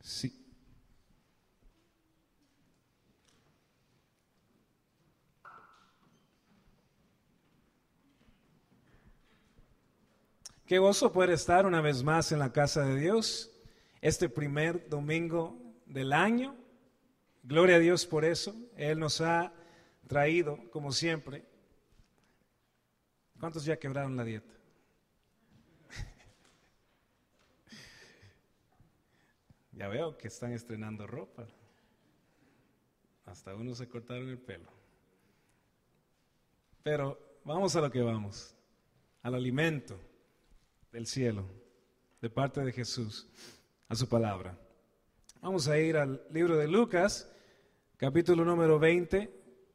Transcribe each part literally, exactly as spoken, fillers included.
Sí. Qué gozo poder estar una vez más en la casa de Dios, este primer domingo del año. Gloria a Dios por eso. Él nos ha traído, como siempre. ¿Cuántos ya quebraron la dieta? Ya veo que están estrenando ropa. Hasta unos se cortaron el pelo. Pero vamos a lo que vamos, al alimento del cielo, de parte de Jesús, a su palabra. Vamos a ir al libro de Lucas, capítulo número veinte,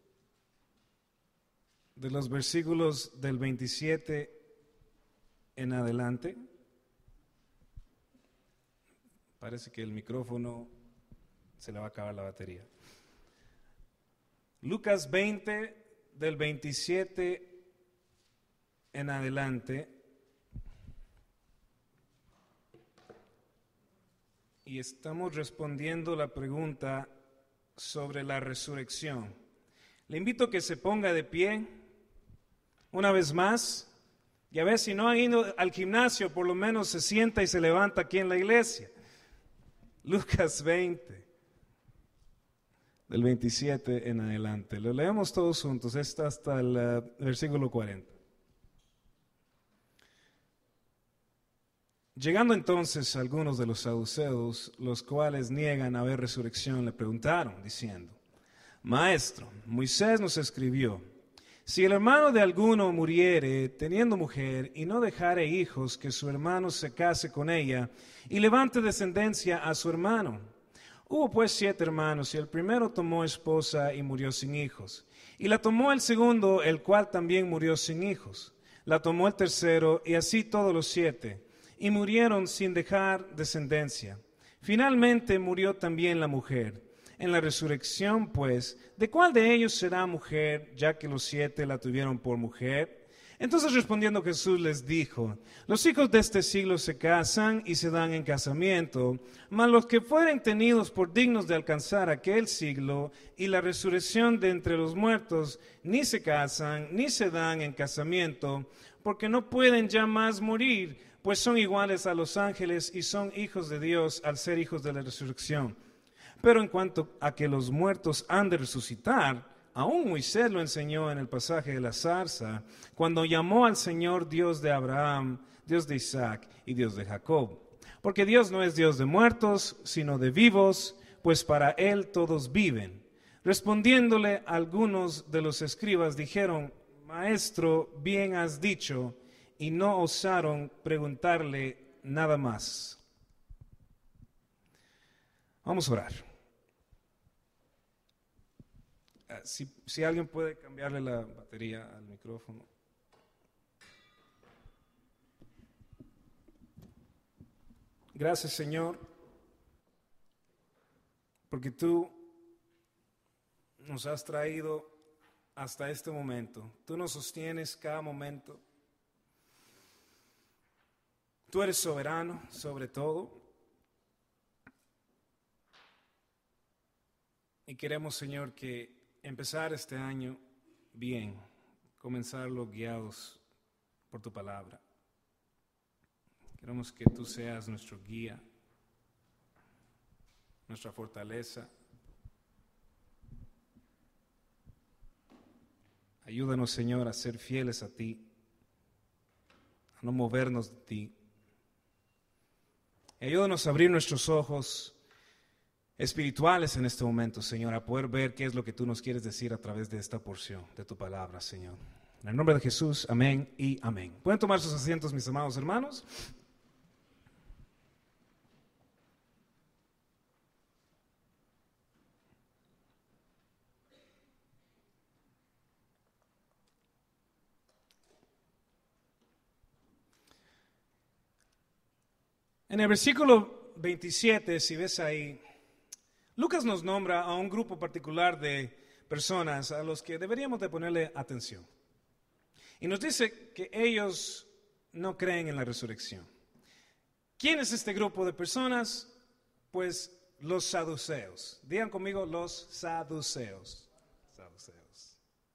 de los versículos del veintisiete en adelante. Parece que el micrófono se le va a acabar la batería. Lucas veinte, del veintisiete en adelante. Y estamos respondiendo la pregunta sobre la resurrección. Le invito a que se ponga de pie una vez más. Y a ver, si no han ido al gimnasio, por lo menos se sienta y se levanta aquí en la iglesia. Lucas veinte, del veintisiete en adelante. Lo leemos todos juntos, está hasta el uh, versículo cuarenta. Llegando entonces algunos de los saduceos, los cuales niegan haber resurrección, le preguntaron, diciendo: Maestro, Moisés nos escribió: si el hermano de alguno muriere teniendo mujer y no dejare hijos, que su hermano se case con ella y levante descendencia a su hermano. Hubo pues siete hermanos, y el primero tomó esposa y murió sin hijos. Y la tomó el segundo, el cual también murió sin hijos. La tomó el tercero, y así todos los siete. Y murieron sin dejar descendencia. Finalmente murió también la mujer. En la resurrección, pues, ¿de cuál de ellos será mujer, ya que los siete la tuvieron por mujer? Entonces respondiendo Jesús les dijo: los hijos de este siglo se casan y se dan en casamiento, mas los que fueren tenidos por dignos de alcanzar aquel siglo y la resurrección de entre los muertos, ni se casan ni se dan en casamiento, porque no pueden ya más morir, pues son iguales a los ángeles y son hijos de Dios al ser hijos de la resurrección. Pero en cuanto a que los muertos han de resucitar, aún Moisés lo enseñó en el pasaje de la zarza, cuando llamó al Señor Dios de Abraham, Dios de Isaac y Dios de Jacob. Porque Dios no es Dios de muertos, sino de vivos, pues para Él todos viven. Respondiéndole algunos de los escribas dijeron: Maestro, bien has dicho, y no osaron preguntarle nada más. Vamos a orar. Si, si alguien puede cambiarle la batería al micrófono. Gracias, Señor, porque tú nos has traído hasta este momento. Tú nos sostienes cada momento. Tú eres soberano sobre todo. Y queremos, Señor, que empezar este año bien, comenzarlo guiados por tu palabra. Queremos que tú seas nuestro guía, nuestra fortaleza. Ayúdanos, Señor, a ser fieles a ti, a no movernos de ti. Y ayúdanos a abrir nuestros ojos espirituales en este momento, Señor, a poder ver qué es lo que tú nos quieres decir a través de esta porción de tu palabra, Señor. En el nombre de Jesús, amén y amén. ¿Pueden tomar sus asientos, mis amados hermanos? En el versículo veintisiete, si ves ahí, Lucas nos nombra a un grupo particular de personas a los que deberíamos de ponerle atención. Y nos dice que ellos no creen en la resurrección. ¿Quién es este grupo de personas? Pues los saduceos. Digan conmigo los saduceos. Saduceos.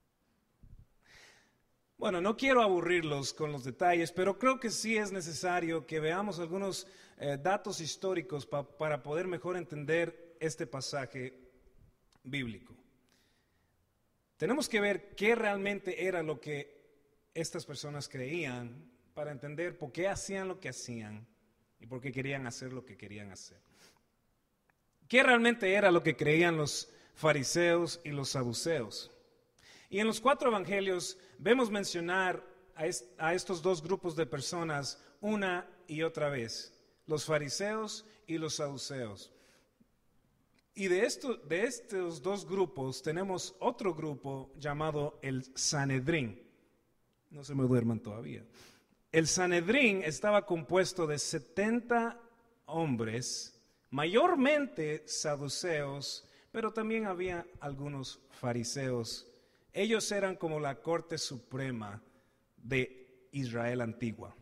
Bueno, no quiero aburrirlos con los detalles, pero creo que sí es necesario que veamos algunos eh, datos históricos pa- para poder mejor entender este pasaje bíblico. Tenemos que ver qué realmente era lo que estas personas creían para entender por qué hacían lo que hacían y por qué querían hacer lo que querían hacer. ¿Qué realmente era lo que creían los fariseos y los saduceos? Y en los cuatro evangelios vemos mencionar a, est- a estos dos grupos de personas una y otra vez, los fariseos y los saduceos. Y de, esto, de estos dos grupos tenemos otro grupo llamado el Sanedrín. No se me duerman todavía. El Sanedrín estaba compuesto de setenta hombres, mayormente saduceos, pero también había algunos fariseos. Ellos eran como la corte suprema de Israel antigua.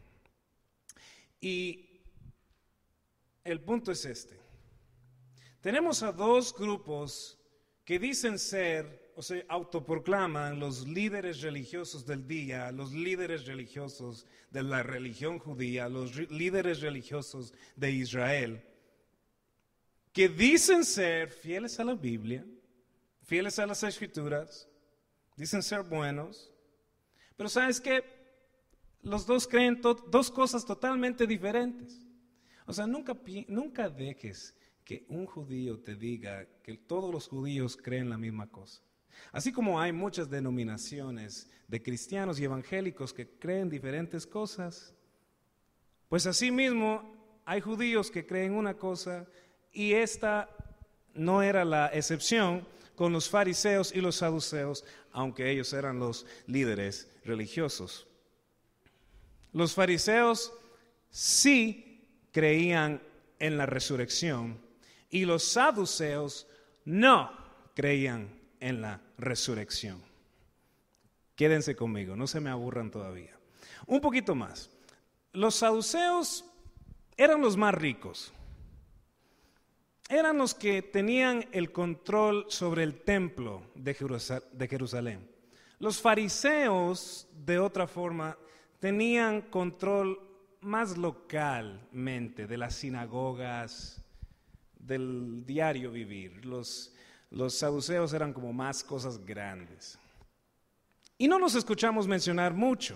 Y el punto es este. Tenemos a dos grupos que dicen ser, o se autoproclaman los líderes religiosos del día, los líderes religiosos de la religión judía, los ri- líderes religiosos de Israel, que dicen ser fieles a la Biblia, fieles a las Escrituras, dicen ser buenos, pero ¿sabes qué? Los dos creen to- dos cosas totalmente diferentes. O sea, nunca, pi- nunca dejes que un judío te diga que todos los judíos creen la misma cosa. Así como hay muchas denominaciones de cristianos y evangélicos que creen diferentes cosas, pues asimismo hay judíos que creen una cosa y esta no era la excepción con los fariseos y los saduceos, aunque ellos eran los líderes religiosos. Los fariseos sí creían en la resurrección y los saduceos no creían en la resurrección. Quédense conmigo, no se me aburran todavía. Un poquito más. Los saduceos eran los más ricos. Eran los que tenían el control sobre el templo de Jerusal- de Jerusalén. Los fariseos, de otra forma, tenían control más localmente de las sinagogas, del diario vivir. Los, los saduceos eran como más cosas grandes. Y no los escuchamos mencionar mucho.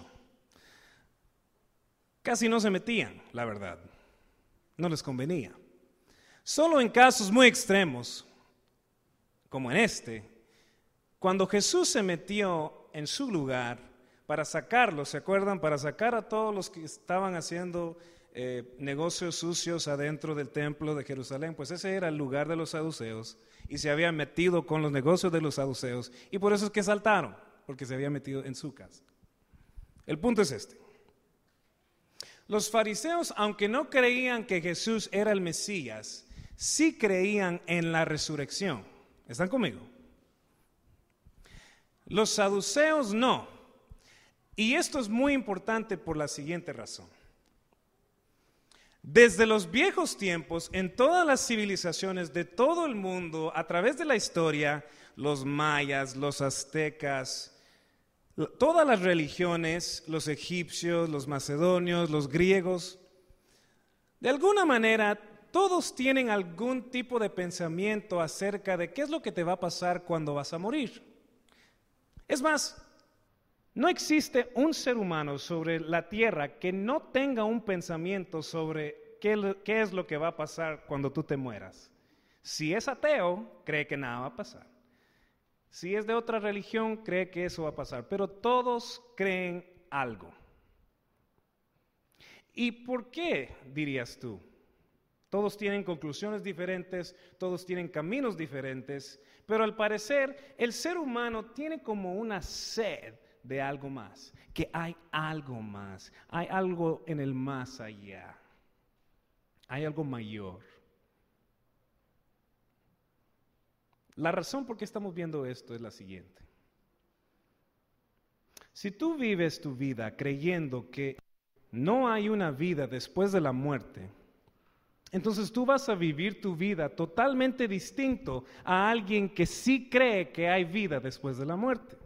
Casi no se metían, la verdad. No les convenía. Solo en casos muy extremos, como en este, cuando Jesús se metió en su lugar para sacarlos, ¿se acuerdan? Para sacar a todos los que estaban haciendo eh, negocios sucios adentro del templo de Jerusalén, pues ese era el lugar de los saduceos y se había metido con los negocios de los saduceos y por eso es que saltaron, porque se había metido en su casa. El punto es este. Los fariseos, aunque no creían que Jesús era el Mesías, sí creían en la resurrección. ¿Están conmigo? Los saduceos no. Y esto es muy importante por la siguiente razón. Desde los viejos tiempos, en todas las civilizaciones de todo el mundo, a través de la historia, los mayas, los aztecas, todas las religiones, los egipcios, los macedonios, los griegos, de alguna manera, todos tienen algún tipo de pensamiento acerca de qué es lo que te va a pasar cuando vas a morir. Es más, no existe un ser humano sobre la tierra que no tenga un pensamiento sobre qué, qué es lo que va a pasar cuando tú te mueras. Si es ateo, cree que nada va a pasar. Si es de otra religión, cree que eso va a pasar. Pero todos creen algo. ¿Y por qué, dirías tú? Todos tienen conclusiones diferentes, todos tienen caminos diferentes, pero al parecer el ser humano tiene como una sed de algo más, que hay algo más, hay algo en el más allá, hay algo mayor. La razón por qué estamos viendo esto es la siguiente. Si tú vives tu vida creyendo que no hay una vida después de la muerte, entonces tú vas a vivir tu vida totalmente distinto a alguien que sí cree que hay vida después de la muerte.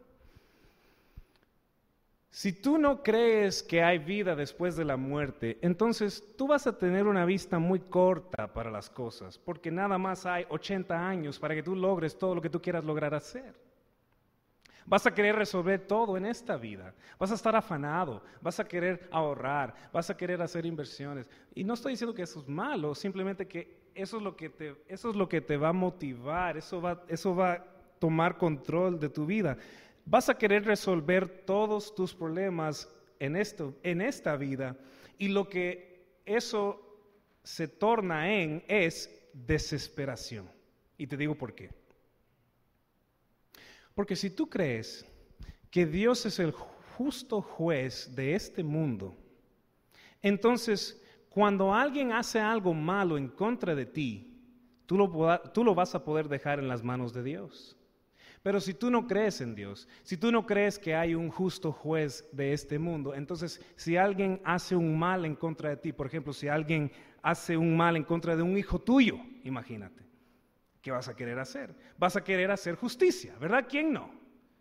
Si tú no crees que hay vida después de la muerte, entonces tú vas a tener una vista muy corta para las cosas, porque nada más hay ochenta años para que tú logres todo lo que tú quieras lograr hacer. Vas a querer resolver todo en esta vida, vas a estar afanado, vas a querer ahorrar, vas a querer hacer inversiones. Y no estoy diciendo que eso es malo, simplemente que eso es lo que te, eso es lo que te va a motivar, eso va, eso va a tomar control de tu vida. Vas a querer resolver todos tus problemas en, esto, en esta vida, y lo que eso se torna en es desesperación. Y te digo por qué. Porque si tú crees que Dios es el justo juez de este mundo, entonces cuando alguien hace algo malo en contra de ti, tú lo, tú lo vas a poder dejar en las manos de Dios. Pero si tú no crees en Dios, si tú no crees que hay un justo juez de este mundo, entonces si alguien hace un mal en contra de ti, por ejemplo, si alguien hace un mal en contra de un hijo tuyo, imagínate, ¿qué vas a querer hacer? Vas a querer hacer justicia, ¿verdad? ¿Quién no?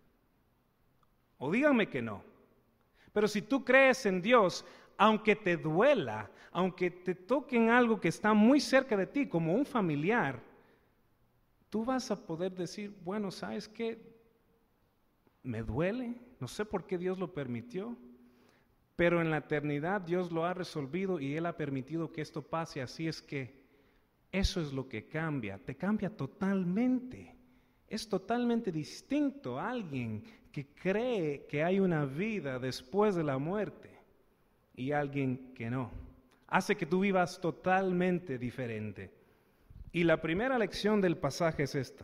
O díganme que no. Pero si tú crees en Dios, aunque te duela, aunque te toquen algo que está muy cerca de ti, como un familiar, tú vas a poder decir, bueno, ¿sabes qué? Me duele, no sé por qué Dios lo permitió, pero en la eternidad Dios lo ha resolvido y Él ha permitido que esto pase, así es que eso es lo que cambia, te cambia totalmente. Es totalmente distinto a alguien que cree que hay una vida después de la muerte y alguien que no. Hace que tú vivas totalmente diferente. Y la primera lección del pasaje es esta: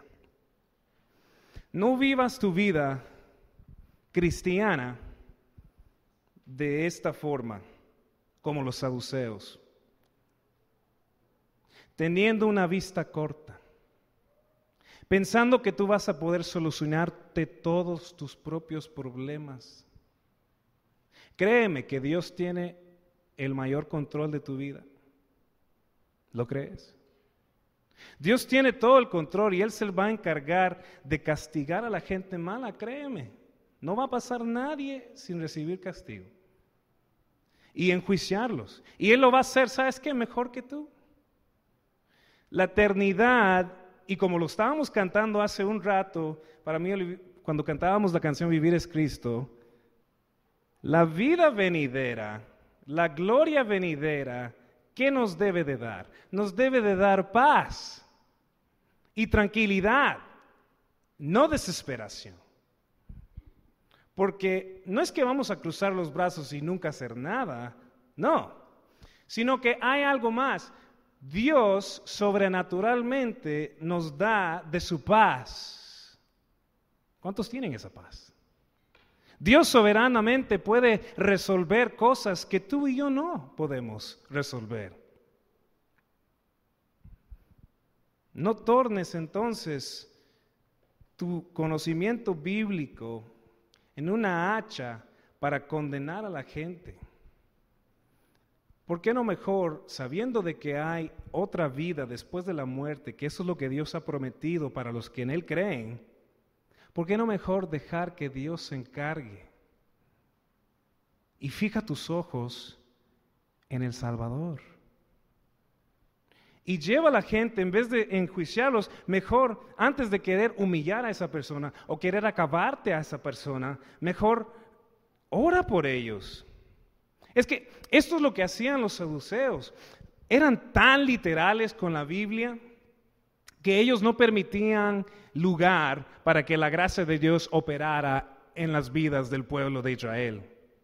no vivas tu vida cristiana de esta forma, como los saduceos, teniendo una vista corta, pensando que tú vas a poder solucionarte todos tus propios problemas. Créeme que Dios tiene el mayor control de tu vida. ¿Lo crees? Dios tiene todo el control y Él se va a encargar de castigar a la gente mala, créeme. No va a pasar nadie sin recibir castigo. Y enjuiciarlos. Y Él lo va a hacer, ¿sabes qué? Mejor que tú. La eternidad, y como lo estábamos cantando hace un rato, para mí cuando cantábamos la canción Vivir es Cristo, la vida venidera, la gloria venidera, ¿qué nos debe de dar? Nos debe de dar paz y tranquilidad, no desesperación. Porque no es que vamos a cruzar los brazos y nunca hacer nada, no, sino que hay algo más. Dios sobrenaturalmente nos da de su paz. ¿Cuántos tienen esa paz? Dios soberanamente puede resolver cosas que tú y yo no podemos resolver. No tornes entonces tu conocimiento bíblico en una hacha para condenar a la gente. ¿Por qué no mejor, sabiendo de que hay otra vida después de la muerte, que eso es lo que Dios ha prometido para los que en Él creen, ¿por qué no mejor dejar que Dios se encargue? Y fija tus ojos en el Salvador. Y lleva a la gente, en vez de enjuiciarlos, mejor, antes de querer humillar a esa persona o querer acabarte a esa persona, mejor ora por ellos. Es que esto es lo que hacían los saduceos. Eran tan literales con la Biblia que ellos no permitían lugar para que la gracia de Dios operara en las vidas del pueblo de Israel.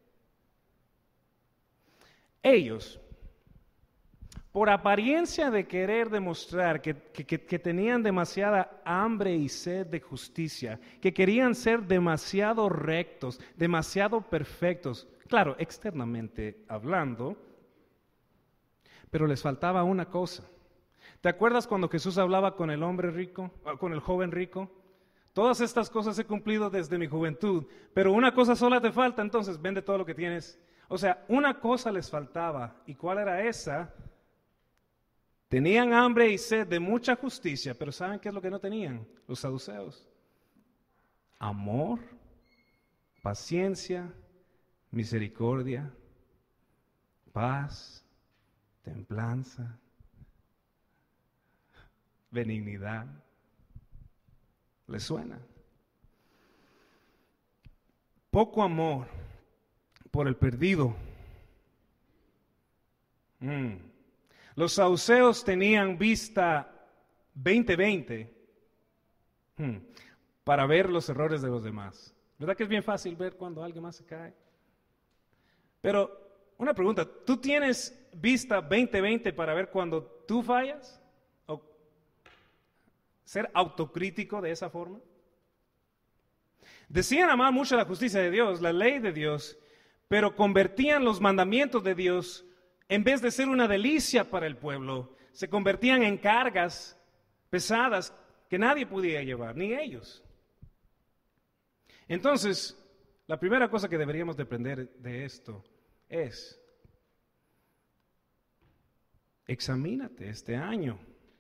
Ellos, por apariencia de querer demostrar que, que, que tenían demasiada hambre y sed de justicia, que querían ser demasiado rectos, demasiado perfectos, claro, externamente hablando, pero les faltaba una cosa. ¿Te acuerdas cuando Jesús hablaba con el hombre rico, con el joven rico? Todas estas cosas he cumplido desde mi juventud, pero una cosa sola te falta, entonces vende todo lo que tienes. O sea, una cosa les faltaba. ¿Y cuál era esa? Tenían hambre y sed de mucha justicia, pero ¿saben qué es lo que no tenían los saduceos? Amor, paciencia, misericordia, paz, templanza, benignidad. ¿Les suena? Poco amor por el perdido. Mm. Los saduceos tenían vista veinte veinte mm, para ver los errores de los demás. ¿Verdad que es bien fácil ver cuando alguien más se cae? Pero una pregunta, ¿tú tienes vista veinte veinte para ver cuando tú fallas? ¿O ser autocrítico de esa forma? Decían amar mucho la justicia de Dios, la ley de Dios, pero convertían los mandamientos de Dios, en vez de ser una delicia para el pueblo, se convertían en cargas pesadas que nadie podía llevar, ni ellos. Entonces, la primera cosa que deberíamos de aprender de esto es, examínate este año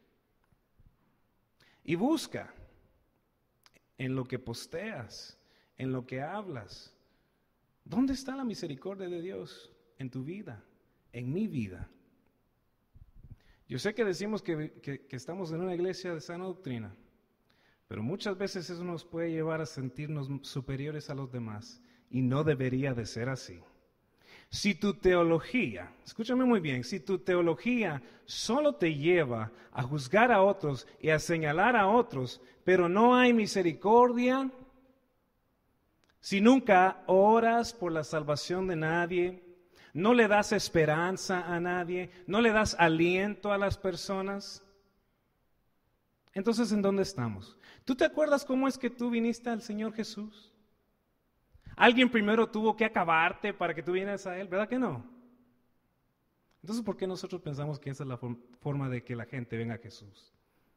y busca en lo que posteas, en lo que hablas. ¿Dónde está la misericordia de Dios en tu vida, en mi vida? Yo sé que decimos que, que, que estamos en una iglesia de sana doctrina, pero muchas veces eso nos puede llevar a sentirnos superiores a los demás y no debería de ser así. Si tu teología, escúchame muy bien, si tu teología solo te lleva a juzgar a otros y a señalar a otros, pero no hay misericordia, si nunca oras por la salvación de nadie, no le das esperanza a nadie, no le das aliento a las personas, entonces ¿en dónde estamos? ¿Tú te acuerdas cómo es que tú viniste al Señor Jesús? Alguien primero tuvo que acabarte para que tú vienes a Él, ¿verdad que no? Entonces, ¿por qué nosotros pensamos que esa es la forma de que la gente venga a Jesús?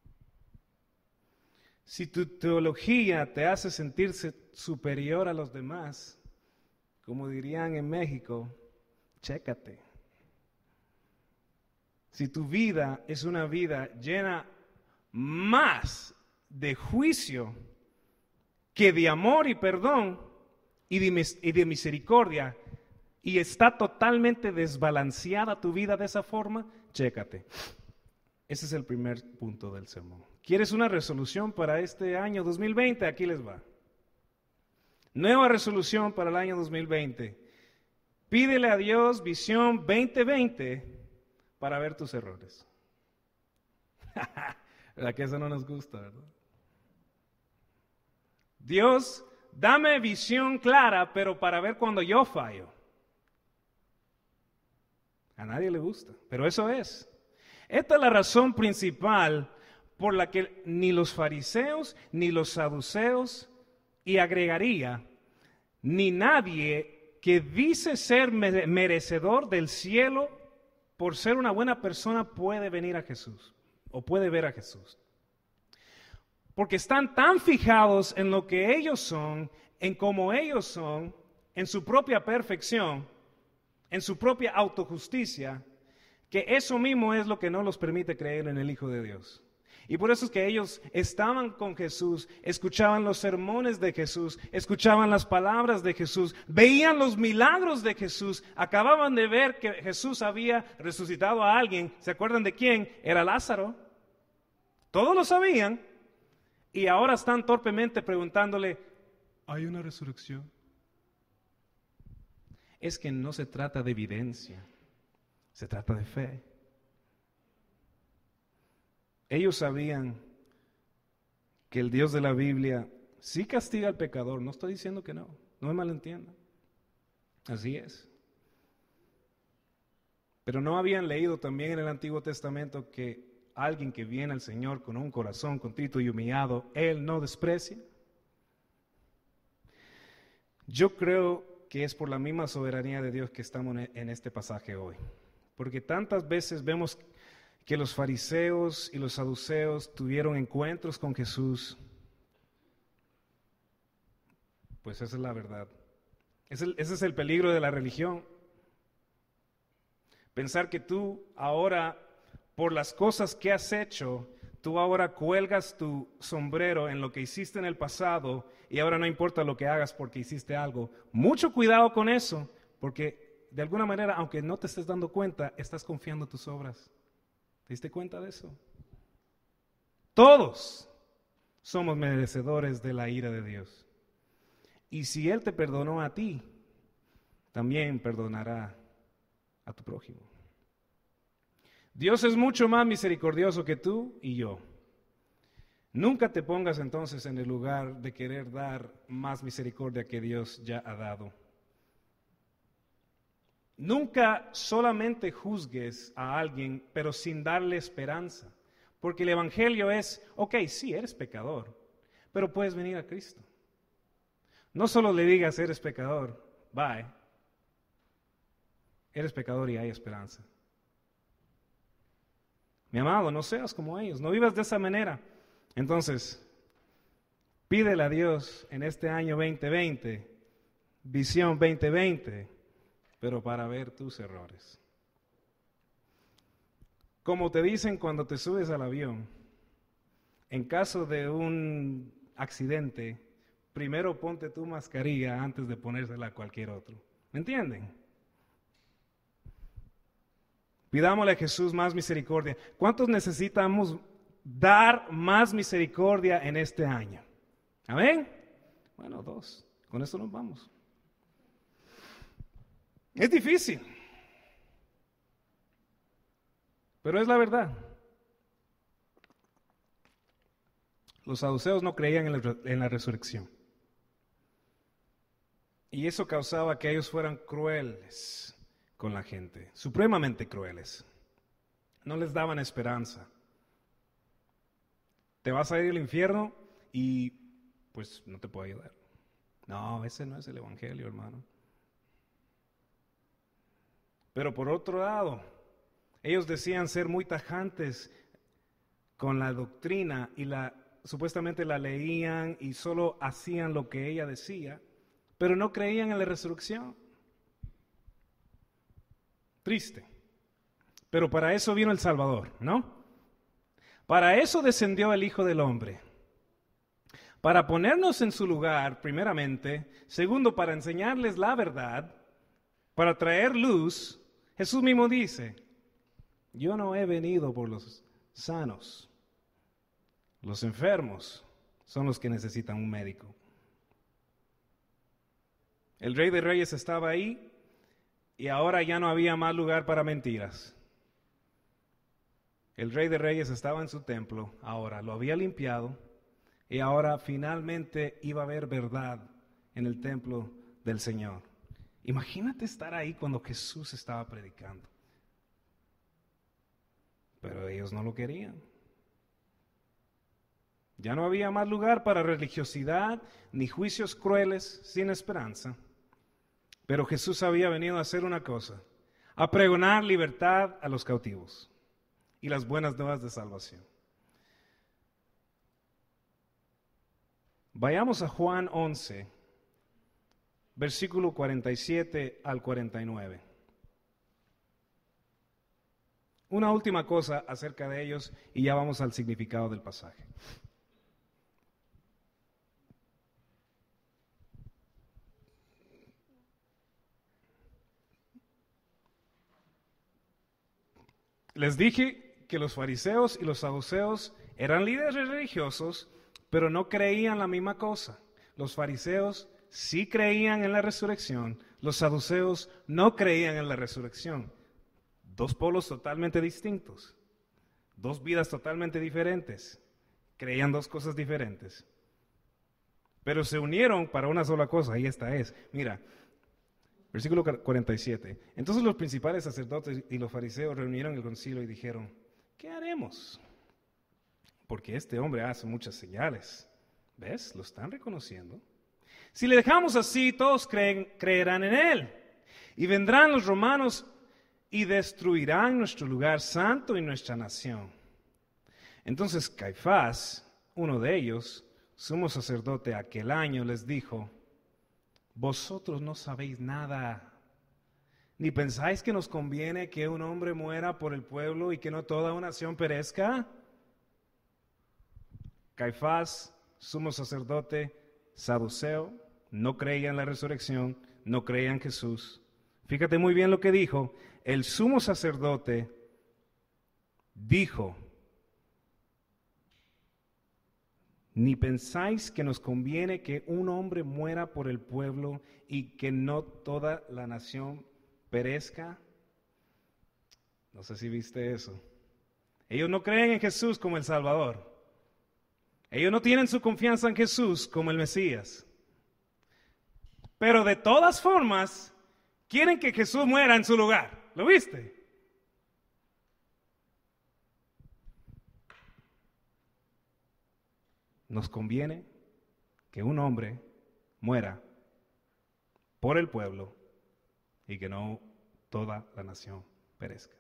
Si tu teología te hace sentirse superior a los demás, como dirían en México, chécate. Si tu vida es una vida llena más de juicio que de amor y perdón y de, y de misericordia, y está totalmente desbalanceada tu vida de esa forma, chécate. Ese es el primer punto del sermón. ¿Quieres una resolución para este año dos mil veinte? Aquí les va. Nueva resolución para el año dos mil veinte. Pídele a Dios visión veinte veinte para ver tus errores. ¿Verdad que eso no nos gusta, verdad? Dios, dame visión clara, pero para ver cuando yo fallo. A nadie le gusta, pero eso es. Esta es la razón principal por la que ni los fariseos, ni los saduceos, y agregaría, ni nadie que dice ser merecedor del cielo por ser una buena persona puede venir a Jesús, o puede ver a Jesús. Porque están tan fijados en lo que ellos son, en cómo ellos son, en su propia perfección, en su propia autojusticia, que eso mismo es lo que no los permite creer en el Hijo de Dios. Y por eso es que ellos estaban con Jesús, escuchaban los sermones de Jesús, escuchaban las palabras de Jesús, veían los milagros de Jesús, acababan de ver que Jesús había resucitado a alguien. ¿Se acuerdan de quién? Era Lázaro. Todos lo sabían y ahora están torpemente preguntándole, ¿hay una resurrección? Es que no se trata de evidencia, se trata de fe. Ellos sabían que el Dios de la Biblia sí castiga al pecador. No estoy diciendo que no, no me malentiendan. Así es. Pero no habían leído también en el Antiguo Testamento que alguien que viene al Señor con un corazón contrito y humillado, Él no desprecia. Yo creo que es por la misma soberanía de Dios que estamos en este pasaje hoy. Porque tantas veces vemos que los fariseos y los saduceos tuvieron encuentros con Jesús. Pues esa es la verdad. Ese, ese es el peligro de la religión. Pensar que tú ahora por las cosas que has hecho, tú ahora cuelgas tu sombrero en lo que hiciste en el pasado y ahora no importa lo que hagas porque hiciste algo. Mucho cuidado con eso, porque de alguna manera, aunque no te estés dando cuenta, estás confiando en tus obras. ¿Te diste cuenta de eso? Todos somos merecedores de la ira de Dios. Y si Él te perdonó a ti, también perdonará a tu prójimo. Dios es mucho más misericordioso que tú y yo. Nunca te pongas entonces en el lugar de querer dar más misericordia que Dios ya ha dado. Nunca solamente juzgues a alguien, pero sin darle esperanza. Porque el Evangelio es, ok, sí, eres pecador, pero puedes venir a Cristo. No solo le digas, eres pecador, bye. Eres pecador y hay esperanza. Mi amado, no seas como ellos, no vivas de esa manera. Entonces, pídele a Dios en este año veinte veinte, visión veinte veinte, pero para ver tus errores. Como te dicen cuando te subes al avión, en caso de un accidente, primero ponte tu mascarilla antes de ponérsela a cualquier otro. ¿Me entienden? Pidámosle a Jesús más misericordia. ¿Cuántos necesitamos dar más misericordia en este año? ¿Amén? Bueno, dos. Con eso nos vamos. Es difícil, pero es la verdad. Los saduceos no creían en la, en la resurrección. Y eso causaba que ellos fueran crueles con la gente, supremamente crueles. No les daban esperanza. Te vas a ir al infierno y pues no te puedo ayudar. No, ese no es el Evangelio, hermano. Pero por otro lado, ellos decían ser muy tajantes con la doctrina y la supuestamente la leían y solo hacían lo que ella decía, pero no creían en la resurrección. Triste. Pero para eso vino el Salvador, ¿no? Para eso descendió el Hijo del Hombre. Para ponernos en su lugar, primeramente. Segundo, para enseñarles la verdad. Para traer luz. Jesús mismo dice, yo no he venido por los sanos. Los enfermos son los que necesitan un médico. El Rey de Reyes estaba ahí y ahora ya no había más lugar para mentiras. El Rey de Reyes estaba en su templo, ahora lo había limpiado y ahora finalmente iba a haber verdad en el templo del Señor. Imagínate estar ahí cuando Jesús estaba predicando. Pero ellos no lo querían. Ya no había más lugar para religiosidad ni juicios crueles sin esperanza. Pero Jesús había venido a hacer una cosa, a pregonar libertad a los cautivos y las buenas nuevas de salvación. Vayamos a Juan once, versículo cuarenta y siete al cuarenta y nueve. Una última cosa acerca de ellos y ya vamos al significado del pasaje. Les dije que los fariseos y los saduceos eran líderes religiosos, pero no creían la misma cosa. Los fariseos sí creían en la resurrección, los saduceos no creían en la resurrección. Dos polos totalmente distintos, dos vidas totalmente diferentes, creían dos cosas diferentes. Pero se unieron para una sola cosa, y esta es, mira, versículo cuarenta y siete. Entonces los principales sacerdotes y los fariseos reunieron el concilio y dijeron, ¿qué haremos? Porque este hombre hace muchas señales. ¿Ves? Lo están reconociendo. Si le dejamos así, todos creen, creerán en él. Y vendrán los romanos y destruirán nuestro lugar santo y nuestra nación. Entonces Caifás, uno de ellos, sumo sacerdote aquel año, les dijo, vosotros no sabéis nada, ¿Ni pensáis que nos conviene que un hombre muera por el pueblo y que no toda una nación perezca? Caifás, sumo sacerdote, saduceo, no creía en la resurrección, no creía en Jesús. Fíjate muy bien lo que dijo. El sumo sacerdote dijo: ¿ni pensáis que nos conviene que un hombre muera por el pueblo y que no toda la nación perezca? No sé si viste eso. Ellos no creen en Jesús como el Salvador. Ellos no tienen su confianza en Jesús como el Mesías. Pero de todas formas, quieren que Jesús muera en su lugar. ¿Lo viste? Nos conviene que un hombre muera por el pueblo y que no toda la nación perezca.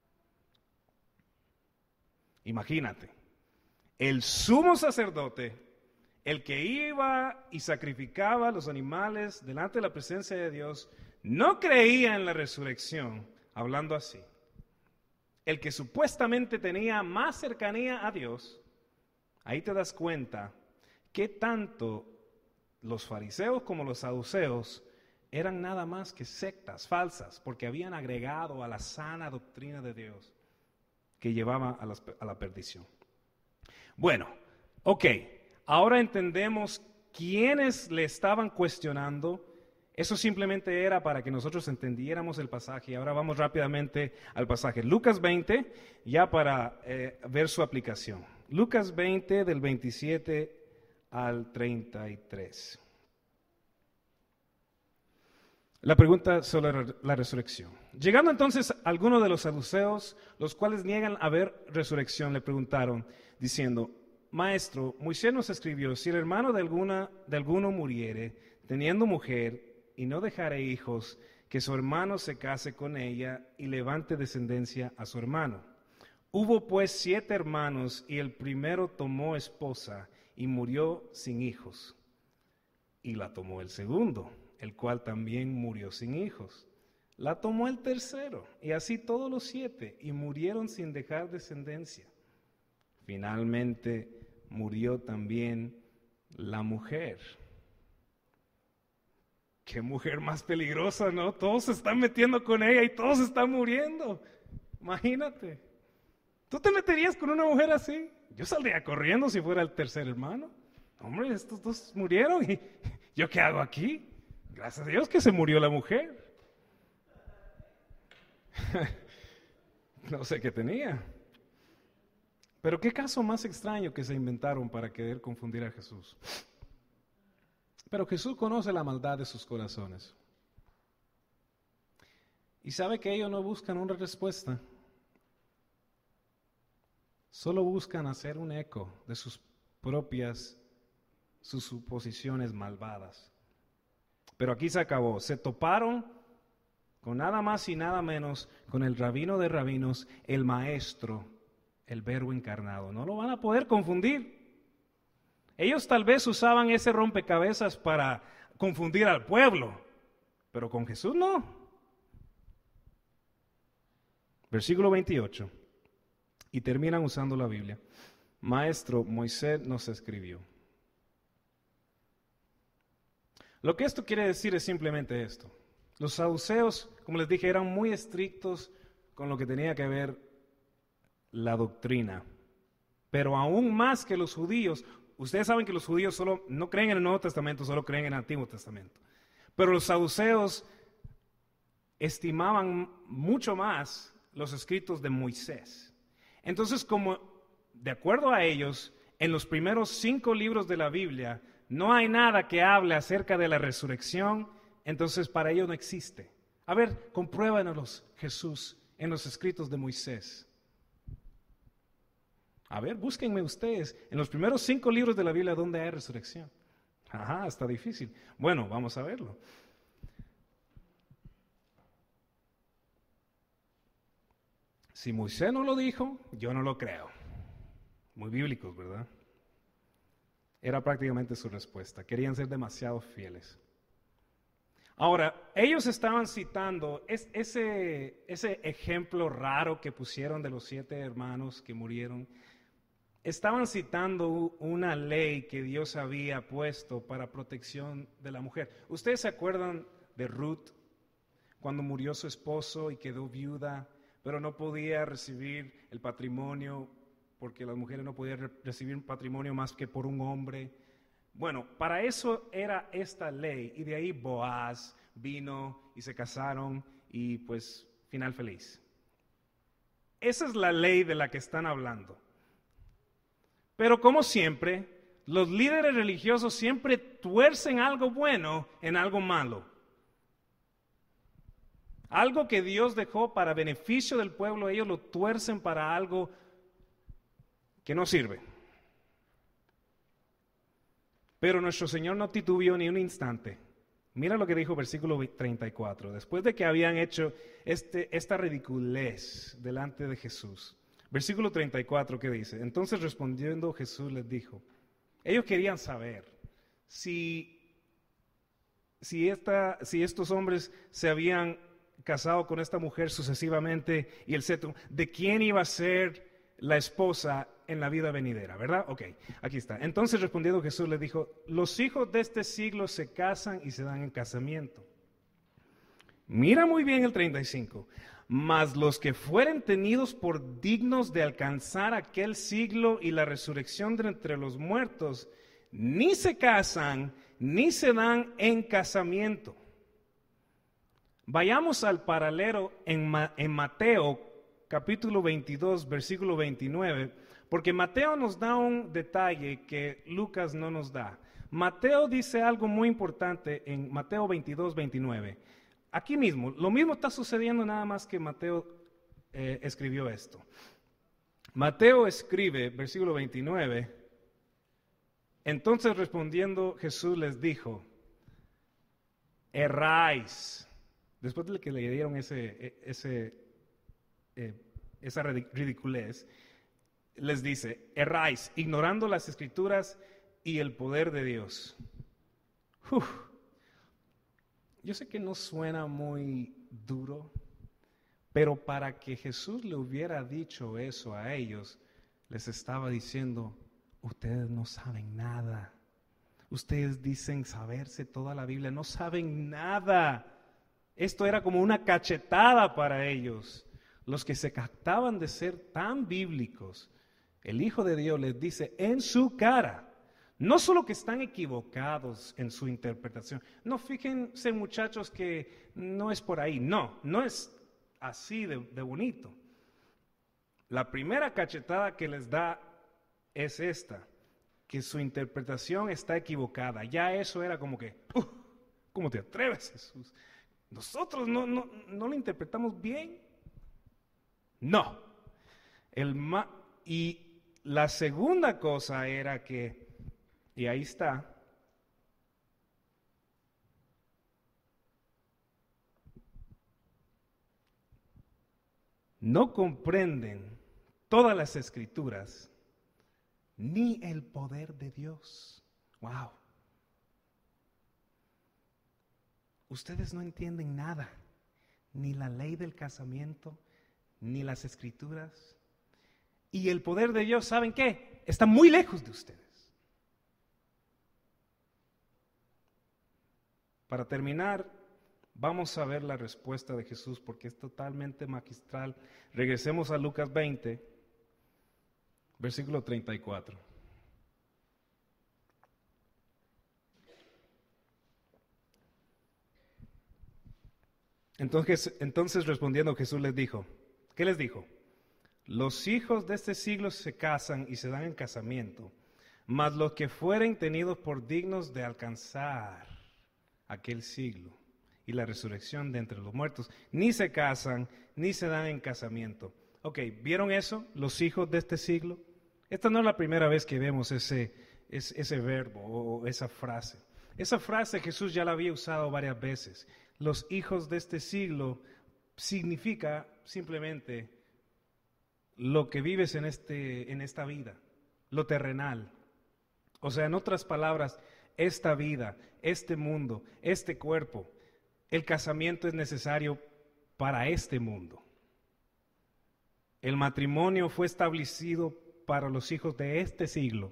Imagínate, el sumo sacerdote, el que iba y sacrificaba los animales delante de la presencia de Dios, no creía en la resurrección, hablando así. El que supuestamente tenía más cercanía a Dios, ahí te das cuenta que tanto los fariseos como los saduceos eran nada más que sectas falsas, porque habían agregado a la sana doctrina de Dios que llevaba a, las, a la perdición. Bueno, ok, ahora entendemos quiénes le estaban cuestionando. Eso simplemente era para que nosotros entendiéramos el pasaje. Ahora vamos rápidamente al pasaje. Lucas veinte, ya para eh, ver su aplicación. Lucas veinte, del veintisiete al treinta y tres. La pregunta sobre la resurrección. Llegando entonces algunos de los saduceos, los cuales niegan haber resurrección, le preguntaron, diciendo: Maestro, Moisés nos escribió, si el hermano de, alguna, de alguno muriere, teniendo mujer, y no dejare hijos, que su hermano se case con ella y levante descendencia a su hermano. Hubo pues siete hermanos, y el primero tomó esposa, y murió sin hijos. Y la tomó el segundo, el cual también murió sin hijos. La tomó el tercero, y así todos los siete, y murieron sin dejar descendencia. Finalmente murió también la mujer. Qué mujer más peligrosa, ¿no? Todos se están metiendo con ella y todos están muriendo. Imagínate. ¿Tú te meterías con una mujer así? Yo saldría corriendo si fuera el tercer hermano. Hombre, estos dos murieron y ¿yo qué hago aquí? Gracias a Dios que se murió la mujer. No sé qué tenía. Pero qué caso más extraño que se inventaron para querer confundir a Jesús. Pero Jesús conoce la maldad de sus corazones. Y sabe que ellos no buscan una respuesta. Solo buscan hacer un eco de sus propias, sus suposiciones malvadas. Pero aquí se acabó. Se toparon con nada más y nada menos con el rabino de rabinos, el maestro, el verbo encarnado. No lo van a poder confundir. Ellos tal vez usaban ese rompecabezas para confundir al pueblo, pero con Jesús no. Versículo veintiocho. Y terminan usando la Biblia. Maestro, Moisés nos escribió. Lo que esto quiere decir es simplemente esto. Los saduceos, como les dije, eran muy estrictos con lo que tenía que ver la doctrina. Pero aún más que los judíos, ustedes saben que los judíos solo no creen en el Nuevo Testamento, solo creen en el Antiguo Testamento. Pero los saduceos estimaban mucho más los escritos de Moisés. Entonces, como de acuerdo a ellos, en los primeros cinco libros de la Biblia no hay nada que hable acerca de la resurrección, entonces para ellos no existe. A ver, compruébanos, Jesús, en los escritos de Moisés. A ver, búsquenme ustedes en los primeros cinco libros de la Biblia donde hay resurrección. Ajá, está difícil. Bueno, vamos a verlo. Si Moisés no lo dijo, yo no lo creo. Muy bíblicos, ¿verdad? Era prácticamente su respuesta. Querían ser demasiado fieles. Ahora, ellos estaban citando es, ese, ese ejemplo raro que pusieron de los siete hermanos que murieron. Estaban citando una ley que Dios había puesto para protección de la mujer. ¿Ustedes se acuerdan de Ruth, cuando murió su esposo y quedó viuda, pero no podía recibir el patrimonio porque las mujeres no podían re- recibir patrimonio más que por un hombre? Bueno, para eso era esta ley, y de ahí Boaz vino y se casaron y pues final feliz. Esa es la ley de la que están hablando. Pero como siempre, los líderes religiosos siempre tuercen algo bueno en algo malo. Algo que Dios dejó para beneficio del pueblo, ellos lo tuercen para algo que no sirve. Pero nuestro Señor no titubeó ni un instante. Mira lo que dijo versículo treinta y cuatro. Después de que habían hecho este, esta ridiculez delante de Jesús. Versículo treinta y cuatro, ¿qué dice? Entonces respondiendo Jesús les dijo, ellos querían saber si, si, esta, si estos hombres se habían casado con esta mujer sucesivamente y el cetro, ¿de quién iba a ser la esposa en la vida venidera? ¿Verdad? Ok, aquí está. Entonces respondiendo Jesús les dijo, los hijos de este siglo se casan y se dan en casamiento. Mira muy bien el treinta y cinco. Mas los que fueren tenidos por dignos de alcanzar aquel siglo y la resurrección de entre los muertos, ni se casan, ni se dan en casamiento. Vayamos al paralelo en, Ma- en Mateo, capítulo veintidós, versículo veintinueve, porque Mateo nos da un detalle que Lucas no nos da. Mateo dice algo muy importante en Mateo veintidós, veintinueve. Aquí mismo, lo mismo está sucediendo, nada más que Mateo eh, escribió esto. Mateo escribe, versículo veintinueve, entonces respondiendo Jesús les dijo, erráis. Después de que le dieron ese, ese, eh, esa ridiculez, les dice, erráis, ignorando las Escrituras y el poder de Dios. Uf. Yo sé que no suena muy duro, pero para que Jesús le hubiera dicho eso a ellos, les estaba diciendo, ustedes no saben nada. Ustedes dicen saberse toda la Biblia, no saben nada. Esto era como una cachetada para ellos. Los que se captaban de ser tan bíblicos, el Hijo de Dios les dice en su cara, no solo que están equivocados en su interpretación, no, fíjense muchachos que no es por ahí, no, no es así de, de bonito. La primera cachetada que les da es esta, que su interpretación está equivocada. Ya eso era como que, uh, ¿cómo te atreves, Jesús? Nosotros no, no, no lo interpretamos bien. No. El ma- y la segunda cosa era que, y ahí está, no comprenden todas las Escrituras ni el poder de Dios. Wow. Ustedes no entienden nada, ni la ley del casamiento, ni las Escrituras. Y el poder de Dios, ¿saben qué? Está muy lejos de ustedes. Para terminar, vamos a ver la respuesta de Jesús porque es totalmente magistral. Regresemos a Lucas veinte, versículo treinta y cuatro. Entonces, entonces respondiendo Jesús les dijo, ¿qué les dijo? Los hijos de este siglo se casan y se dan en casamiento, mas los que fueren tenidos por dignos de alcanzar aquel siglo y la resurrección de entre los muertos, ni se casan, ni se dan en casamiento. Ok, ¿vieron eso? Los hijos de este siglo. Esta no es la primera vez que vemos ese, ese, ese verbo o esa frase. Esa frase Jesús ya la había usado varias veces. Los hijos de este siglo significa simplemente lo que vives en, este, en esta vida, lo terrenal. O sea, en otras palabras, esta vida, este mundo, este cuerpo, el casamiento es necesario para este mundo. El matrimonio fue establecido para los hijos de este siglo.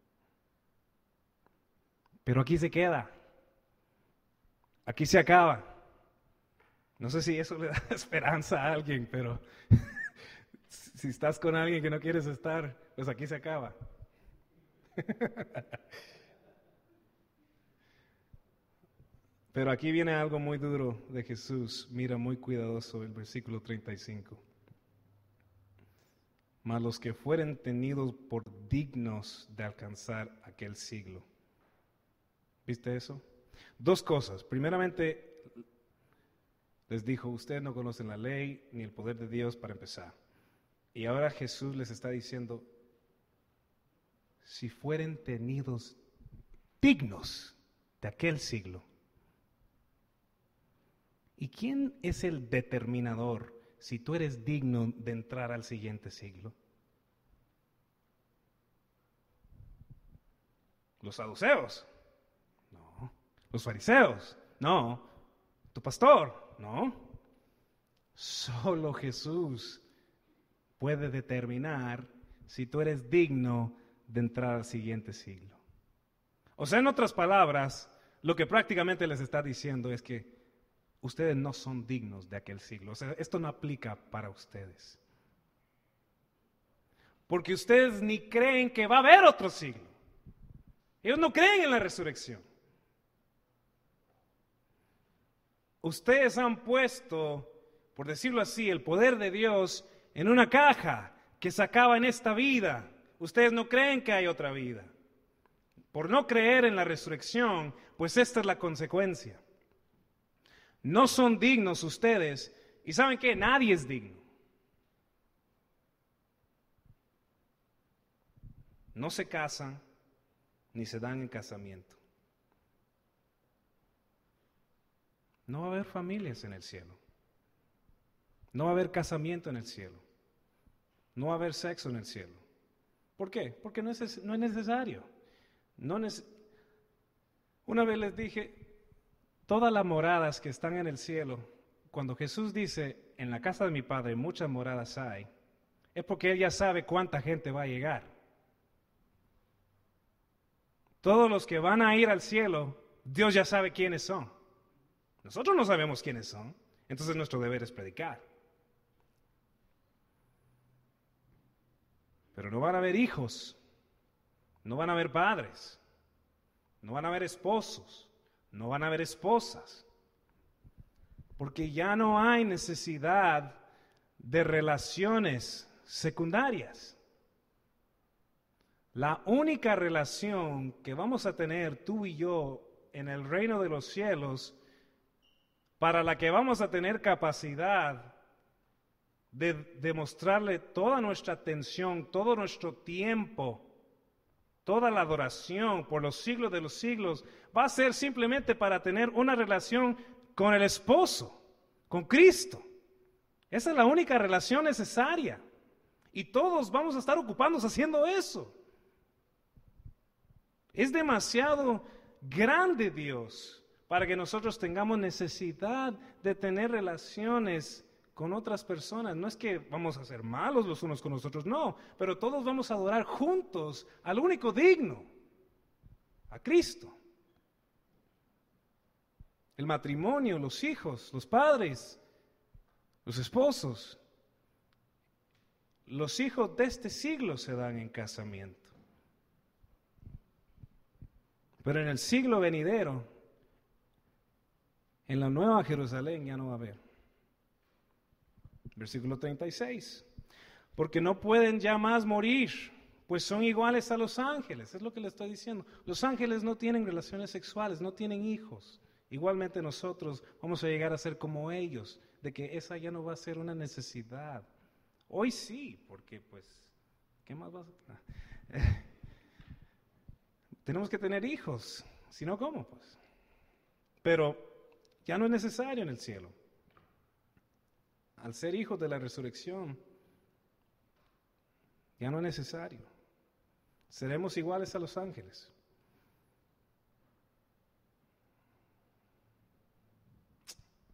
Pero aquí se queda. Aquí se acaba. No sé si eso le da esperanza a alguien, pero si estás con alguien que no quieres estar, pues aquí se acaba. Pero aquí viene algo muy duro de Jesús. Mira muy cuidadoso el versículo treinta y cinco. Mas los que fueren tenidos por dignos de alcanzar aquel siglo. ¿Viste eso? Dos cosas. Primeramente, les dijo, ustedes no conocen la ley ni el poder de Dios para empezar. Y ahora Jesús les está diciendo, si fueren tenidos dignos de aquel siglo. ¿Y quién es el determinador si tú eres digno de entrar al siguiente siglo? ¿Los saduceos? No. ¿Los fariseos? No. ¿Tu pastor? No. Solo Jesús puede determinar si tú eres digno de entrar al siguiente siglo. O sea, en otras palabras, lo que prácticamente les está diciendo es que ustedes no son dignos de aquel siglo. O sea, esto no aplica para ustedes. Porque ustedes ni creen que va a haber otro siglo. Ellos no creen en la resurrección. Ustedes han puesto, por decirlo así, el poder de Dios en una caja que se acaba en esta vida. Ustedes no creen que hay otra vida. Por no creer en la resurrección, pues esta es la consecuencia. No son dignos ustedes, y ¿saben qué? Nadie es digno. No se casan, ni se dan en casamiento. No va a haber familias en el cielo. No va a haber casamiento en el cielo. No va a haber sexo en el cielo. ¿Por qué? Porque no es, no es necesario. No neces- Una vez les dije, todas las moradas que están en el cielo, cuando Jesús dice, en la casa de mi Padre muchas moradas hay, es porque Él ya sabe cuánta gente va a llegar. Todos los que van a ir al cielo, Dios ya sabe quiénes son. Nosotros no sabemos quiénes son, entonces nuestro deber es predicar. Pero no van a haber hijos, no van a haber padres, no van a haber esposos, no van a haber esposas, porque ya no hay necesidad de relaciones secundarias. La única relación que vamos a tener tú y yo en el reino de los cielos, para la que vamos a tener capacidad de demostrarle toda nuestra atención, todo nuestro tiempo, toda la adoración por los siglos de los siglos, va a ser simplemente para tener una relación con el esposo, con Cristo. Esa es la única relación necesaria. Y todos vamos a estar ocupados haciendo eso. Es demasiado grande Dios para que nosotros tengamos necesidad de tener relaciones con otras personas. No es que vamos a ser malos los unos con los otros, no, pero todos vamos a adorar juntos al único digno, a Cristo. El matrimonio, los hijos, los padres, los esposos, los hijos de este siglo se dan en casamiento. Pero en el siglo venidero, en la nueva Jerusalén ya no va a haber. Versículo treinta y seis. Porque no pueden ya más morir, pues son iguales a los ángeles. Es lo que le estoy diciendo. Los ángeles no tienen relaciones sexuales, no tienen hijos. Igualmente nosotros vamos a llegar a ser como ellos, de que esa ya no va a ser una necesidad. Hoy sí, porque pues, ¿qué más vas a hacer? Tenemos que tener hijos, si no, ¿cómo? Pues. Pero ya no es necesario en el cielo. Al ser hijos de la resurrección, ya no es necesario. Seremos iguales a los ángeles.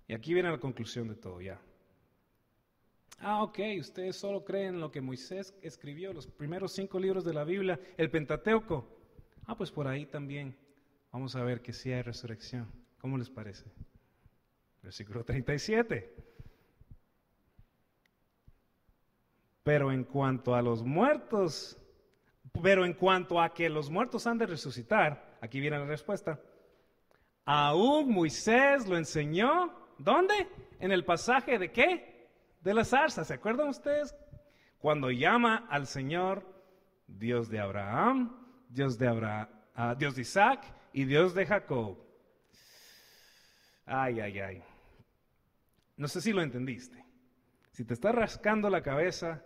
Y aquí viene la conclusión de todo ya. Ah, ok, ustedes solo creen en lo que Moisés escribió, los primeros cinco libros de la Biblia, el Pentateuco. Ah, pues por ahí también vamos a ver que sí hay resurrección. ¿Cómo les parece? Versículo treinta y siete. Pero en cuanto a los muertos, pero en cuanto a que los muertos han de resucitar, aquí viene la respuesta. Aún Moisés lo enseñó, ¿dónde? En el pasaje de ¿qué? De la zarza. ¿Se acuerdan ustedes? Cuando llama al Señor Dios de Abraham, Dios de Abraham, uh, Dios de Isaac y Dios de Jacob. Ay, ay, ay. No sé si lo entendiste. Si te estás rascando la cabeza,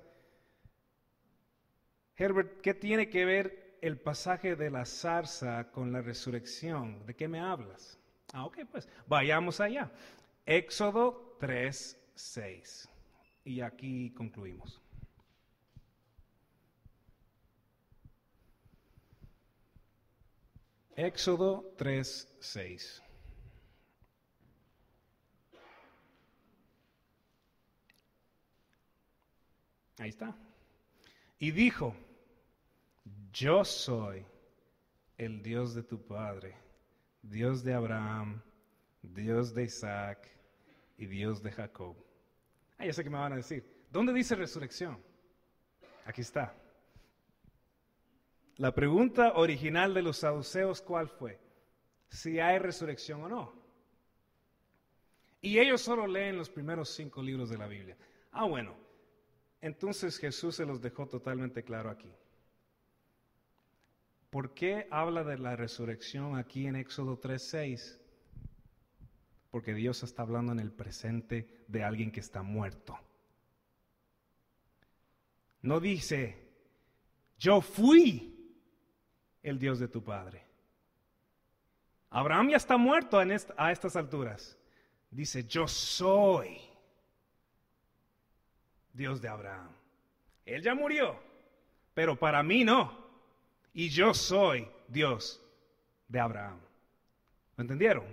Herbert, ¿qué tiene que ver el pasaje de la zarza con la resurrección? ¿De qué me hablas? Ah, ok, pues vayamos allá. Éxodo tres, seis. Y aquí concluimos. Éxodo tres, seis. Ahí está. Y dijo, yo soy el Dios de tu padre, Dios de Abraham, Dios de Isaac y Dios de Jacob. Ah, ya sé que me van a decir, ¿dónde dice resurrección? Aquí está. La pregunta original de los saduceos, ¿cuál fue? Si hay resurrección o no. Y ellos solo leen los primeros cinco libros de la Biblia. Ah, bueno, entonces Jesús se los dejó totalmente claro aquí. ¿Por qué habla de la resurrección aquí en Éxodo tres, seis? Porque Dios está hablando en el presente de alguien que está muerto. No dice, yo fui el Dios de tu padre. Abraham ya está muerto en esta, a estas alturas. Dice, yo soy Dios de Abraham. Él ya murió, pero para mí no. Y yo soy Dios de Abraham. ¿Lo entendieron?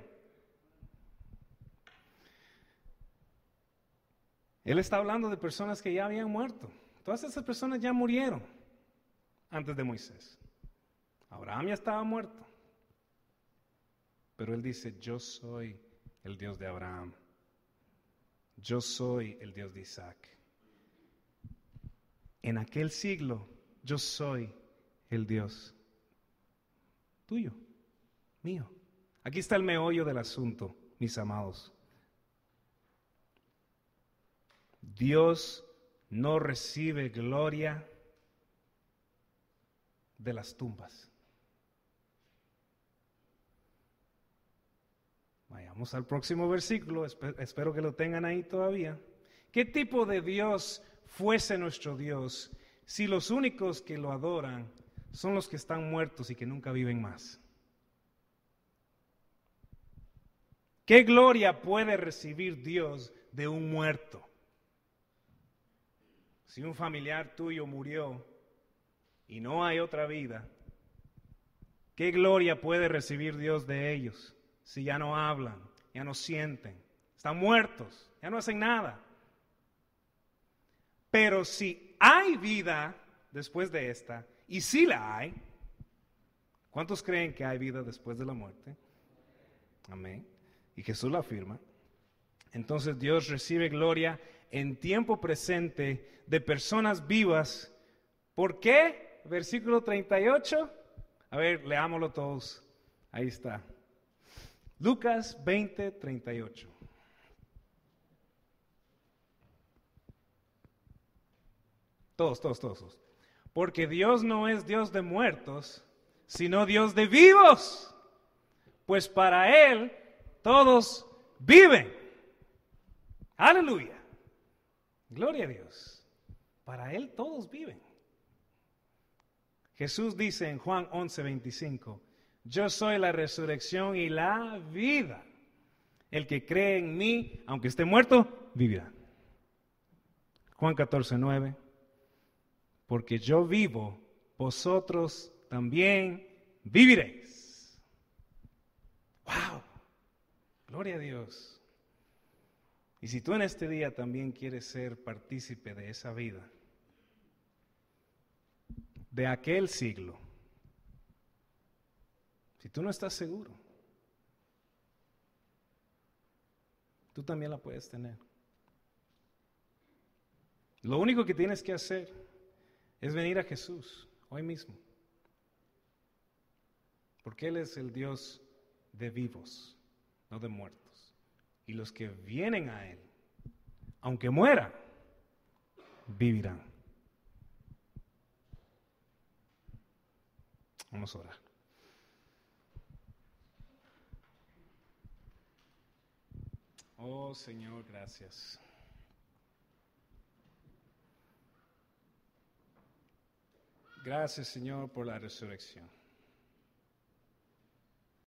Él está hablando de personas que ya habían muerto. Todas esas personas ya murieron antes de Moisés. Abraham ya estaba muerto. Pero él dice, yo soy el Dios de Abraham. Yo soy el Dios de Isaac. En aquel siglo, yo soy el Dios tuyo, mío. Aquí está el meollo del asunto, mis amados. Dios no recibe gloria de las tumbas. Vayamos al próximo versículo, espero que lo tengan ahí todavía. ¿Qué tipo de Dios fuese nuestro Dios si los únicos que lo adoran son los que están muertos y que nunca viven más? ¿Qué gloria puede recibir Dios de un muerto? Si un familiar tuyo murió y no hay otra vida, ¿qué gloria puede recibir Dios de ellos si ya no hablan, ya no sienten, están muertos, ya no hacen nada? Pero si hay vida después de esta, y si la hay, ¿cuántos creen que hay vida después de la muerte? Amén. Y Jesús lo afirma. Entonces Dios recibe gloria en tiempo presente de personas vivas. ¿Por qué? Versículo treinta y ocho. A ver, leámoslo todos. Ahí está. Lucas veinte, treinta y ocho. Todos, todos, todos. Porque Dios no es Dios de muertos, sino Dios de vivos. Pues para Él todos viven. Aleluya. Gloria a Dios. Para Él todos viven. Jesús dice en Juan once, veinticinco, yo soy la resurrección y la vida. El que cree en mí, aunque esté muerto, vivirá. Juan catorce, nueve, porque yo vivo, vosotros también viviréis. ¡Wow! Gloria a Dios. Y si tú en este día también quieres ser partícipe de esa vida, de aquel siglo, si tú no estás seguro, tú también la puedes tener. Lo único que tienes que hacer es venir a Jesús hoy mismo, porque Él es el Dios de vivos, no de muertos. Y los que vienen a Él, aunque mueran, vivirán. Vamos a orar. Oh Señor, gracias. Gracias, Señor, por la resurrección.